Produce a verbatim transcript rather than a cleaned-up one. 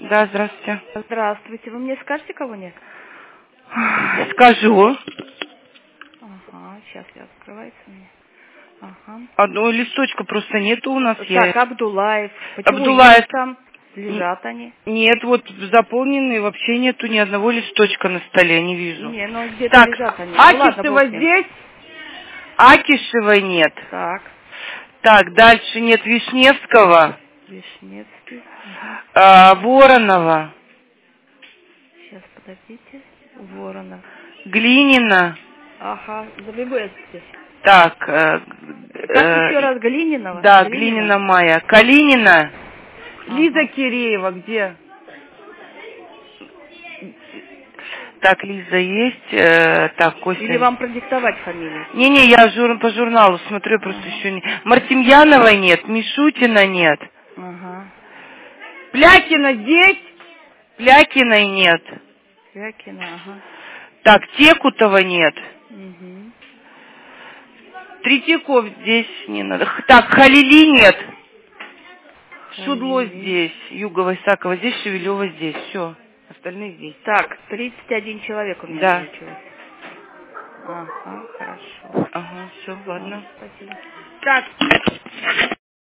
Да, здравствуйте. Здравствуйте. Вы мне скажете, кого нет? Скажу. Ага, сейчас я открывается мне. Ага. Одного листочка просто нету у нас. Так, Я... Абдулаев. Почему Абдулаев. есть там? Лежат они. Нет, вот заполненные вообще нету ни одного листочка на столе, не вижу. Не, ну где-то Так, лежат они. Ну ладно, Акишева бог с ним. здесь? Акишева нет. Так, Так, дальше нет Вишневского, Вишневский. Угу. а, Воронова, Сейчас, подождите. Воронов. Глинина. Ага, забегайте. Так, э, Как еще э, раз, Глининова? да, Глинина? Глинина Майя. Калинина. Лиза Ага. Киреева где? Так, Лиза есть. Э, так, Или Костя. вам продиктовать фамилию? Не-не, я жур, по журналу смотрю, просто Ага. еще не... Мартемьянова нет, Мишутина нет. Ага. Плякина здесь? Плякиной нет. Свякина, ага. Так, Текутова нет. Угу. Третьяков здесь не надо. Х- Так, Халили нет. Шудло Халили. здесь, Югова, Исакова здесь, Шевелева здесь. Все, остальные здесь. Так, тридцать один человек у меня Да. получилось. Ага, хорошо. Ага, все, Ага, ладно. спасибо. Так.